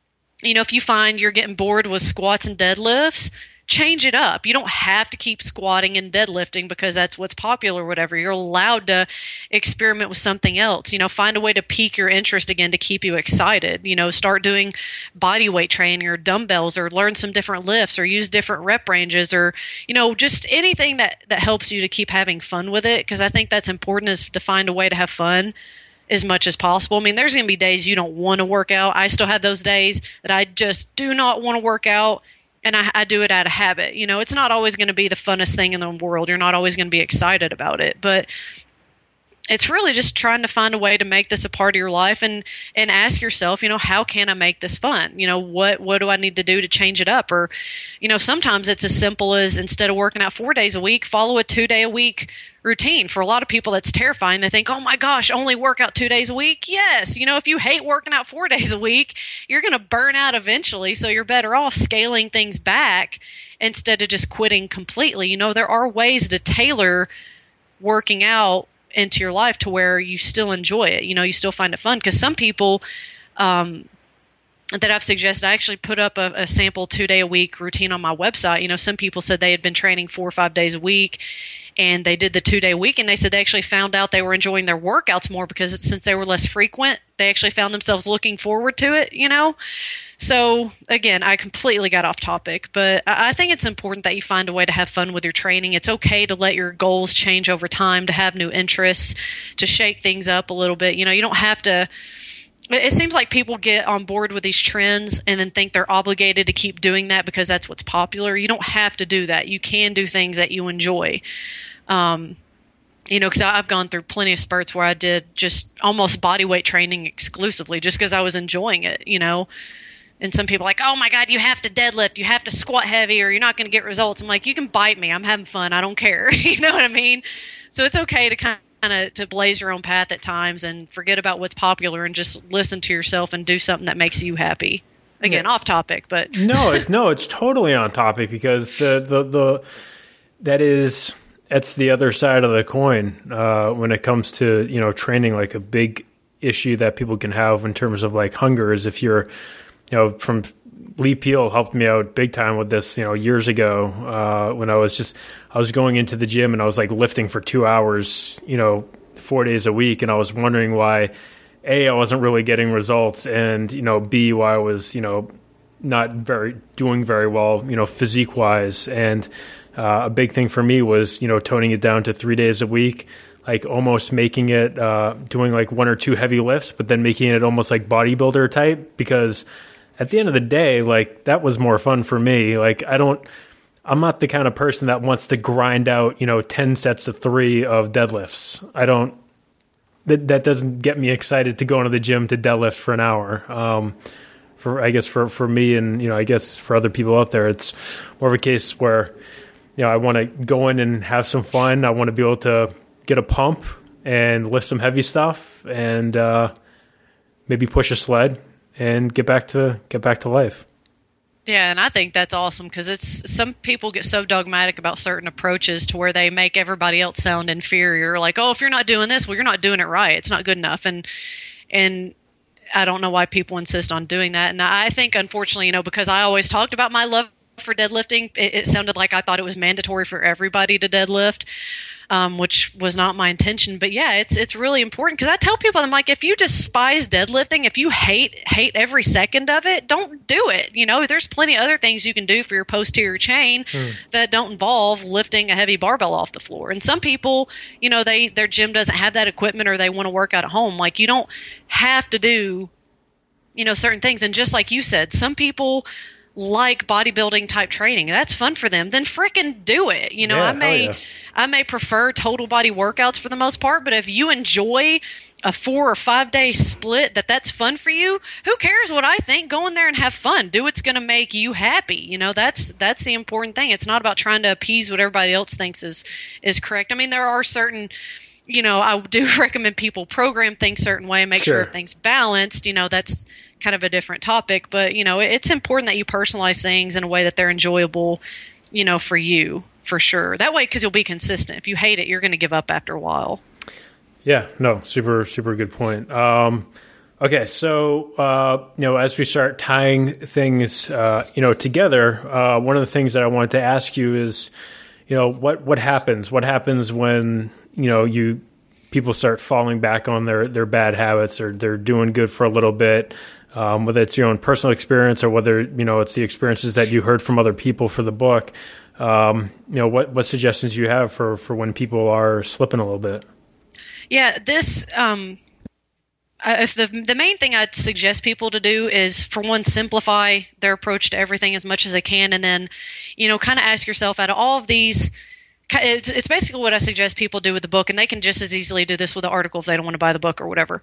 If you find you're getting bored with squats and deadlifts, change it up. You don't have to keep squatting and deadlifting because that's what's popular or whatever. You're allowed to experiment with something else. Find a way to pique your interest again to keep you excited. Start doing body weight training or dumbbells or learn some different lifts or use different rep ranges or, just anything that helps you to keep having fun with it. Because I think that's important, is to find a way to have fun as much as possible. I mean, there's going to be days you don't want to work out. I still have those days that I just do not want to work out, and I do it out of habit. It's not always going to be the funnest thing in the world. You're not always going to be excited about it, but it's really just trying to find a way to make this a part of your life and ask yourself, how can I make this fun? What do I need to do to change it up? Or, sometimes it's as simple as, instead of working out 4 days a week, follow a 2-day-a-week routine. For a lot of people, that's terrifying. They think, oh my gosh, only work out 2 days a week? Yes. If you hate working out 4 days a week, you're going to burn out eventually. So you're better off scaling things back instead of just quitting completely. There are ways to tailor working out into your life to where you still enjoy it. You still find it fun. Because some people that I've suggested, I actually put up a sample 2-day-a-week routine on my website. Some people said they had been training 4 or 5 days a week, and they did the 2-day week, and they said they actually found out they were enjoying their workouts more because since they were less frequent, they actually found themselves looking forward to it, So, again, I completely got off topic, but I think it's important that you find a way to have fun with your training. It's okay to let your goals change over time, to have new interests, to shake things up a little bit. You don't have to. It seems like people get on board with these trends and then think they're obligated to keep doing that because that's what's popular. You don't have to do that. You can do things that you enjoy. Because I've gone through plenty of spurts where I did just almost body weight training exclusively just because I was enjoying it, And some people are like, oh my God, you have to deadlift, you have to squat heavy, or you're not going to get results. I'm like, you can bite me. I'm having fun. I don't care. You know what I mean? So it's okay to kind of to blaze your own path at times and forget about what's popular and just listen to yourself and do something that makes you happy. Again, off topic, but no, it's totally on topic because that's the other side of the coin when it comes to training. Like a big issue that people can have in terms of like hunger is if you're from Lee Peel helped me out big time with this years ago when I was going into the gym and I was like lifting for 2 hours 4 days a week, and I was wondering why A, I wasn't really getting results, and B, why I was not doing very well physique wise. And a big thing for me was, toning it down to 3 days a week, like almost making it, doing like 1 or 2 heavy lifts, but then making it almost like bodybuilder type, because at the end of the day, like that was more fun for me. Like I'm not the kind of person that wants to grind out, 10 sets of 3 of deadlifts. That doesn't get me excited to go into the gym to deadlift for an hour. For me and, I guess for other people out there, it's more of a case where, I want to go in and have some fun. I want to be able to get a pump and lift some heavy stuff and maybe push a sled and get back to life. Yeah, and I think that's awesome because some people get so dogmatic about certain approaches to where they make everybody else sound inferior. Like, oh, if you're not doing this, well, you're not doing it right. It's not good enough. And I don't know why people insist on doing that. And I think, unfortunately, because I always talked about my love for deadlifting. It sounded like I thought it was mandatory for everybody to deadlift, which was not my intention. But yeah, it's really important because I tell people, I'm like, if you despise deadlifting, if you hate every second of it, don't do it. There's plenty of other things you can do for your posterior chain that don't involve lifting a heavy barbell off the floor. And some people, their gym doesn't have that equipment or they want to work out at home. Like, you don't have to do, certain things. And just like you said, some people like bodybuilding type training. That's fun for them. Then frickin' do it. I may prefer total body workouts for the most part, but if you enjoy a 4 or 5 day split that's fun for you, who cares what I think? Go in there and have fun. Do what's going to make you happy. That's the important thing. It's not about trying to appease what everybody else thinks is correct. I mean, there are certain, I do recommend people program things a certain way and make sure everything's balanced. That's kind of a different topic, but it's important that you personalize things in a way that they're enjoyable, for you, for sure. That way, because you'll be consistent. If you hate it, you're going to give up after a while. Yeah, no, super, super good point. Okay, so as we start tying things, together, one of the things that I wanted to ask you is, what happens? What happens when people start falling back on their bad habits, or they're doing good for a little bit? Whether it's your own personal experience or whether, it's the experiences that you heard from other people for the book, what suggestions do you have for when people are slipping a little bit? Yeah, this, the main thing I'd suggest people to do is, for one, simplify their approach to everything as much as they can. And then, kind of ask yourself, out of all of these, it's basically what I suggest people do with the book. And they can just as easily do this with the article if they don't want to buy the book or whatever.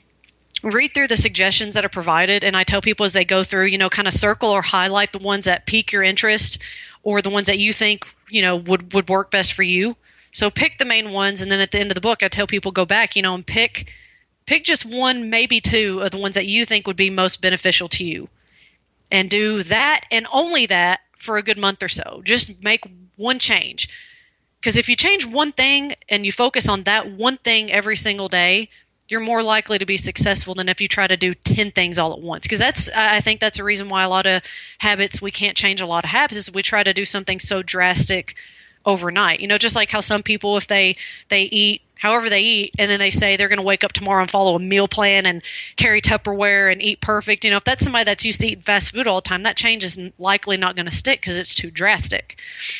Read through the suggestions that are provided, and I tell people as they go through, kind of circle or highlight the ones that pique your interest or the ones that you think, would work best for you. So pick the main ones, and then at the end of the book, I tell people go back, and pick just one, maybe two of the ones that you think would be most beneficial to you. And do that and only that for a good month or so. Just make one change. Because if you change one thing and you focus on that one thing every single day, you're more likely to be successful than if you try to do 10 things all at once. Because I think that's a reason why a lot of habits, we can't change a lot of habits, is we try to do something so drastic overnight. Just like how some people, if they eat however they eat, and then they say they're going to wake up tomorrow and follow a meal plan and carry Tupperware and eat perfect. If that's somebody that's used to eating fast food all the time, that change is likely not going to stick because it's too drastic.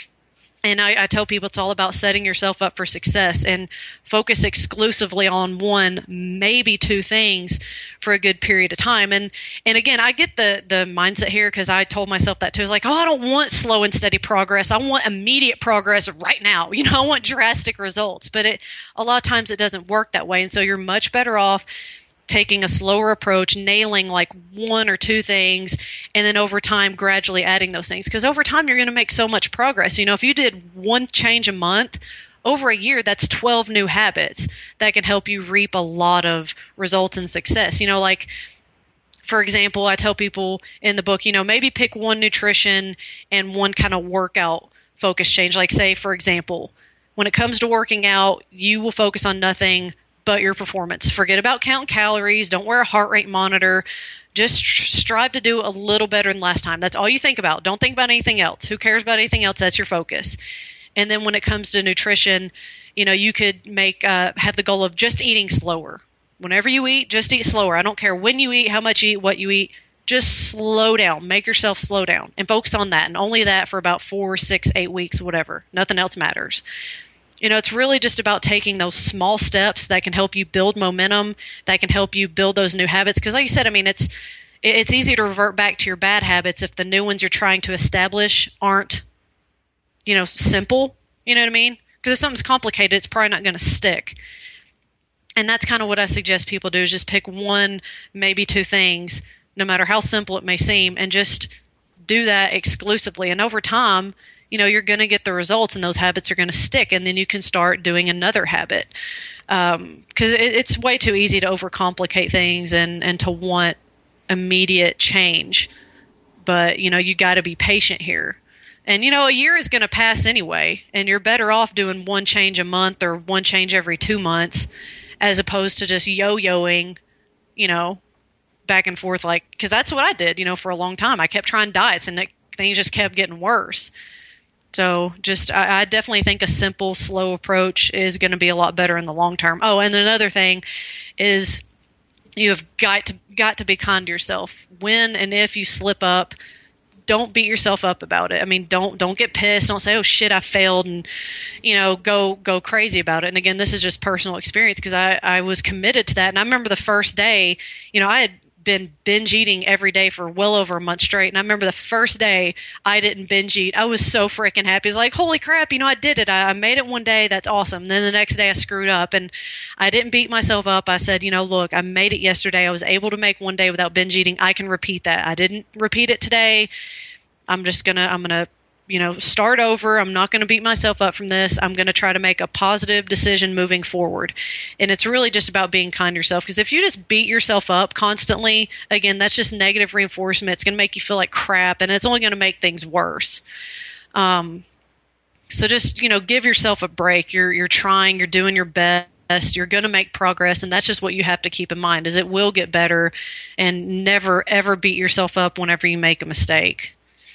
And I tell people it's all about setting yourself up for success and focus exclusively on one, maybe two things for a good period of time. And again, I get the mindset here because I told myself that too. It's like, I don't want slow and steady progress. I want immediate progress right now. I want drastic results. But a lot of times it doesn't work that way. And so you're much better off taking a slower approach, nailing like one or two things, and then over time gradually adding those things. Because over time, you're going to make so much progress. If you did one change a month, over a year, that's 12 new habits that can help you reap a lot of results and success. Like, for example, I tell people in the book, maybe pick one nutrition and one kind of workout focus change. Like, say, for example, when it comes to working out, you will focus on nothing but your performance. Forget about counting calories. Don't wear a heart rate monitor. Just strive to do a little better than last time. That's all you think about. Don't think about anything else. Who cares about anything else? That's your focus. And then when it comes to nutrition, you could have the goal of just eating slower. Whenever you eat, just eat slower. I don't care when you eat, how much you eat, what you eat. Just slow down. Make yourself slow down and focus on that. And only that for about 4, 6, 8 weeks, whatever. Nothing else matters. It's really just about taking those small steps that can help you build momentum, that can help you build those new habits. Because like you said, I mean, it's easy to revert back to your bad habits if the new ones you're trying to establish aren't, simple. You know what I mean? Because if something's complicated, it's probably not going to stick. And that's kind of what I suggest people do, is just pick one, maybe two things, no matter how simple it may seem, and just do that exclusively. And over time, you're going to get the results, and those habits are going to stick, and then you can start doing another habit. Because it's way too easy to overcomplicate things and to want immediate change. But, you got to be patient here. And, a year is going to pass anyway, and you're better off doing one change a month or one change every 2 months as opposed to just yo-yoing, back and forth. Because that's what I did, for a long time. I kept trying diets, and things just kept getting worse. So I definitely think a simple, slow approach is going to be a lot better in the long term. Oh, and another thing is you have got to be kind to yourself. When and if you slip up, don't beat yourself up about it. I mean, don't get pissed. Don't say, "Oh shit, I failed," and go crazy about it. And again, this is just personal experience because I was committed to that. And I remember the first day, I had been binge eating every day for well over a month straight. And I remember the first day I didn't binge eat. I was so freaking happy. It's like, holy crap, I did it. I made it one day. That's awesome. And then the next day I screwed up and I didn't beat myself up. I said, look, I made it yesterday. I was able to make one day without binge eating. I can repeat that. I didn't repeat it today. I'm going to start over. I'm not going to beat myself up from this. I'm going to try to make a positive decision moving forward. And it's really just about being kind to yourself. Because if you just beat yourself up constantly, again, that's just negative reinforcement. It's going to make you feel like crap, and it's only going to make things worse. So just, give yourself a break. You're trying, you're doing your best. You're going to make progress, and that's just what you have to keep in mind is it will get better, and never, ever beat yourself up whenever you make a mistake.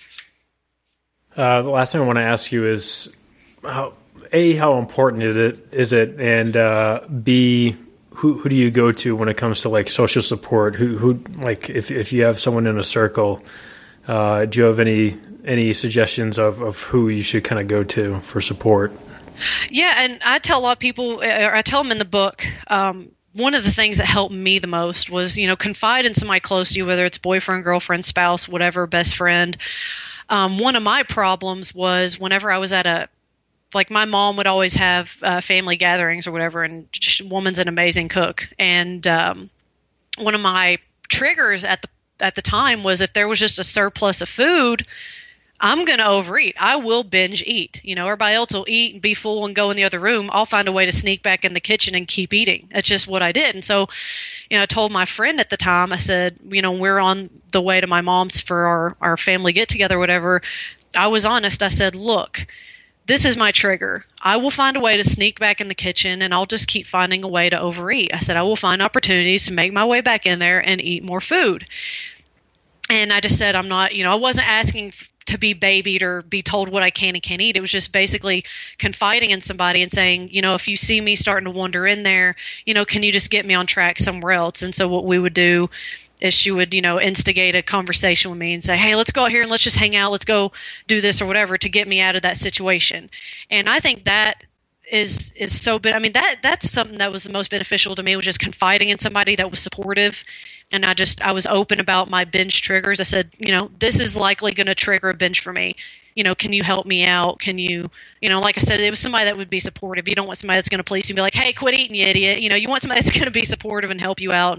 The last thing I want to ask you is, how important is it, and B, who do you go to when it comes to like social support? Who like if you have someone in a circle, do you have any suggestions of who you should kind of go to for support? Yeah, and I tell a lot of people, or I tell them in the book. One of the things that helped me the most was, confide in somebody close to you, whether it's boyfriend, girlfriend, spouse, whatever, best friend. One of my problems was whenever I was at my mom would always have family gatherings or whatever, and woman's an amazing cook. And one of my triggers at the time was if there was just a surplus of food, I'm going to overeat. I will binge eat. Everybody else will eat and be full and go in the other room. I'll find a way to sneak back in the kitchen and keep eating. That's just what I did. And so, I told my friend at the time, I said, we're on the way to my mom's for our family get together, whatever. I was honest. I said, look, this is my trigger. I will find a way to sneak back in the kitchen and I'll just keep finding a way to overeat. I said, I will find opportunities to make my way back in there and eat more food. And I just said, I'm not, I wasn't asking to be babied or be told what I can and can't eat. It was just basically confiding in somebody and saying, if you see me starting to wander in there, can you just get me on track somewhere else? And so what we would do is she would, instigate a conversation with me and say, hey, let's go out here and let's just hang out. Let's go do this or whatever to get me out of that situation. And I think that is so, but I mean, that's something that was the most beneficial to me, was just confiding in somebody that was supportive. And I was open about my binge triggers. I said, this is likely going to trigger a binge for me. Can you help me out? Can you, like I said, it was somebody that would be supportive. You don't want somebody that's going to police you and be like, hey, quit eating, you idiot. You want somebody that's going to be supportive and help you out.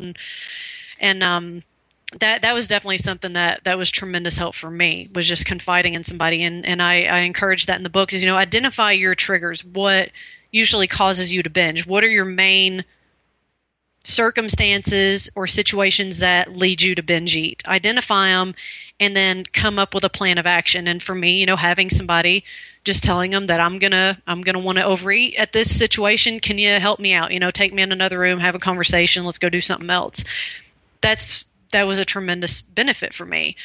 And that was definitely something that was tremendous help for me, was just confiding in somebody. And I encourage that in the book is, identify your triggers. What usually causes you to binge? What are your main circumstances or situations that lead you to binge eat? Identify them and then come up with a plan of action. And for me, having somebody just telling them that I'm gonna want to overeat at this situation. Can you help me out? Take me in another room, have a conversation. Let's go do something else. That was a tremendous benefit for me.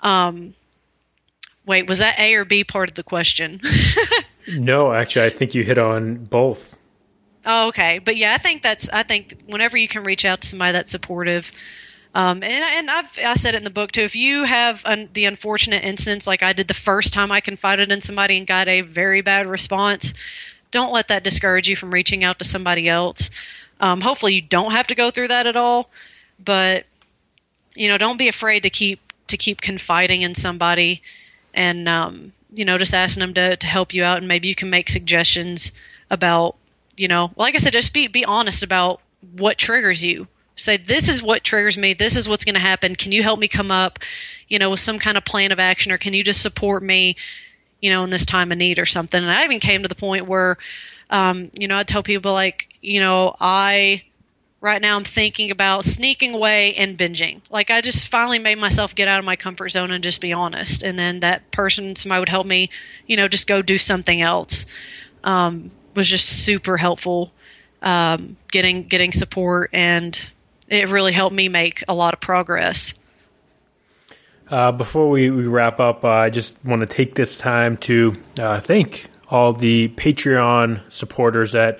Wait, was that A or B part of the question? No, actually, I think you hit on both. Oh, okay. But yeah, I think whenever you can reach out to somebody that's supportive, and I said it in the book too, if you have the unfortunate instance like I did the first time I confided in somebody and got a very bad response, don't let that discourage you from reaching out to somebody else. Hopefully you don't have to go through that at all, but don't be afraid to keep confiding in somebody and, just asking them to help you out, and maybe you can make suggestions about, like I said, just be honest about what triggers you. Say, this is what triggers me. This is what's going to happen. Can you help me come up, with some kind of plan of action, or can you just support me, in this time of need or something? And I even came to the point where, I'd tell people like, right now I'm thinking about sneaking away and binging. Like, I just finally made myself get out of my comfort zone and just be honest. And then that person, somebody would help me, just go do something else. Was just super helpful, getting support, and it really helped me make a lot of progress. Before we wrap up, I just want to take this time to thank all the Patreon supporters at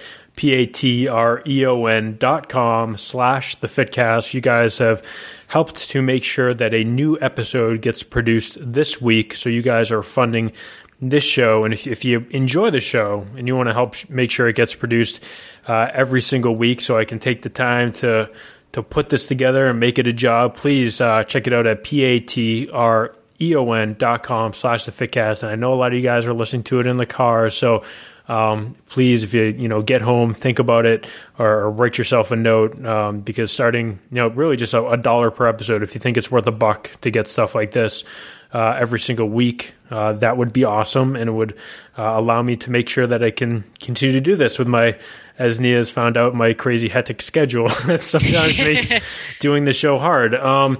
patreon.com/thefitcast. You guys have helped to make sure that a new episode gets produced this week. So you guys are funding this show. And if you enjoy the show and you want to help make sure it gets produced every single week so I can take the time to put this together and make it a job, please check it out at patreon.com/thefitcast. And I know a lot of you guys are listening to it in the car, so please, if you get home, think about it or write yourself a note, because starting, really just $1 per episode, if you think it's worth $1 to get stuff like this every single week, that would be awesome, and it would allow me to make sure that I can continue to do this with my, as Nia's found out, my crazy hectic schedule that sometimes makes doing the show hard.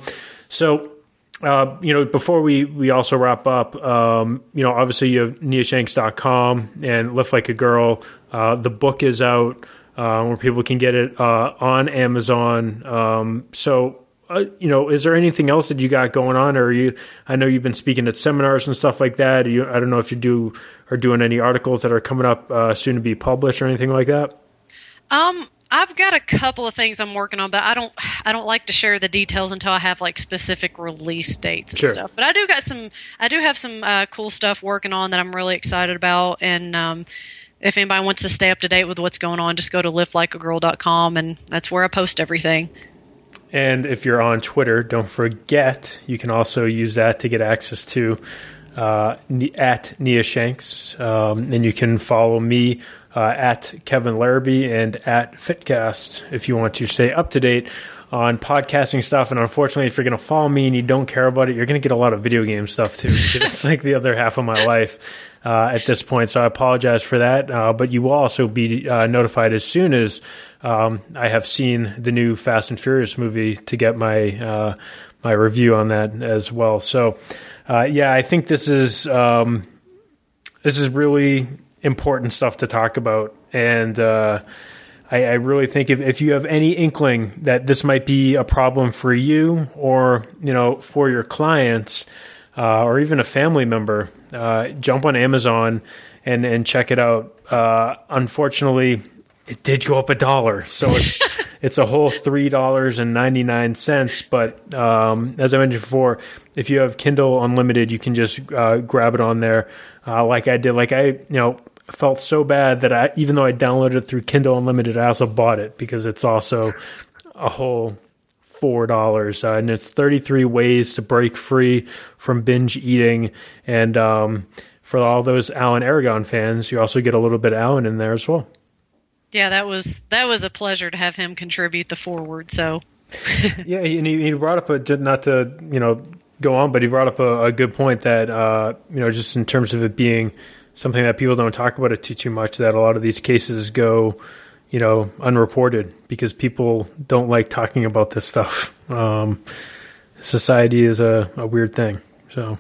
Before we also wrap up, obviously you have NiaShanks.com and Lift Like a Girl. The book is out where people can get it on Amazon. Is there anything else that you got going on? Or I know you've been speaking at seminars and stuff like that. I don't know if you are doing any articles that are coming up soon to be published or anything like that. I've got a couple of things I'm working on, but I don't like to share the details until I have like specific release dates and stuff. But I do have some cool stuff working on that I'm really excited about. And if anybody wants to stay up to date with what's going on, just go to liftlikeagirl.com, and that's where I post everything. And if you're on Twitter, don't forget you can also use that to get access to at Nia Shanks, and you can follow me at Kevin Larrabee and at Fitcast if you want to stay up to date on podcasting stuff. And unfortunately, if you're going to follow me and you don't care about it, you're going to get a lot of video game stuff too, because it's like the other half of my life at this point. So I apologize for that. But you will also be notified as soon as I have seen the new Fast and Furious movie to get my my review on that as well. So I think this is really important stuff to talk about, and I really think if you have any inkling that this might be a problem for you or for your clients or even a family member, jump on Amazon and check it out. Unfortunately, it did go up $1, so it's a whole $3.99. But as I mentioned before, if you have Kindle Unlimited, you can just grab it on there. Like I did. Like I felt so bad that even though I downloaded it through Kindle Unlimited, I also bought it because it's also a whole $4. And it's 33 ways to break free from binge eating. And for all those Alan Aragon fans, you also get a little bit of Alan in there as well. Yeah, that was a pleasure to have him contribute the foreword. So yeah, and he brought up not to go on, but he brought up a good point that just in terms of it being something that people don't talk about it too much, that a lot of these cases go unreported because people don't like talking about this stuff. Society is a weird thing. So.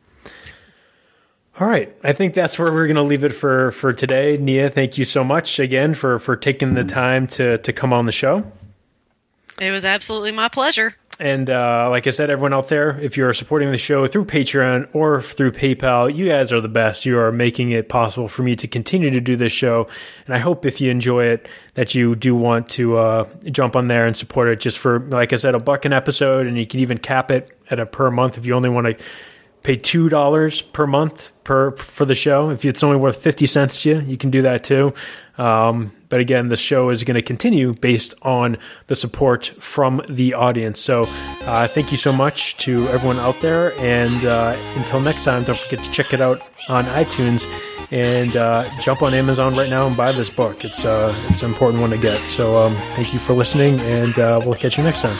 All right. I think that's where we're going to leave it for today. Nia, thank you so much again for taking the time to come on the show. It was absolutely my pleasure. And like I said, everyone out there, if you're supporting the show through Patreon or through PayPal, you guys are the best. You are making it possible for me to continue to do this show. And I hope if you enjoy it, that you do want to jump on there and support it just for, like I said, $1 an episode. And you can even cap it at a per month if you only want to pay $2 per month for the show. If it's only worth 50 cents to you, you can do that too. But again, the show is going to continue based on the support from the audience. So thank you so much to everyone out there. And until next time, don't forget to check it out on iTunes and jump on Amazon right now and buy this book. It's an important one to get. So thank you for listening, and we'll catch you next time.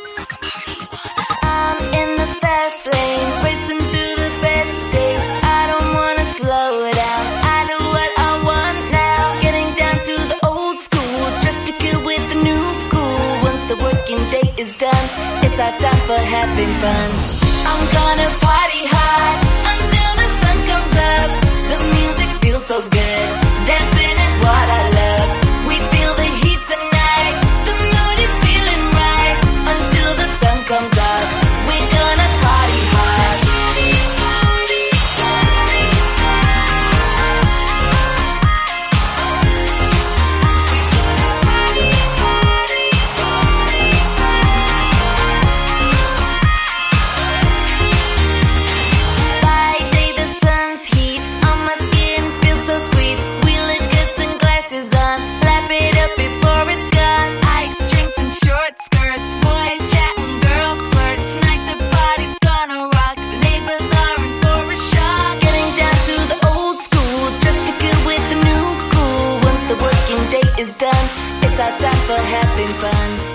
It's our time for having fun. I'm gonna party hard until the sun comes up. The music feels so good. Dancing is what I love. We feel the heat tonight. The mood is feeling right until the sun comes up. We're gonna party hard. It's our time for having fun.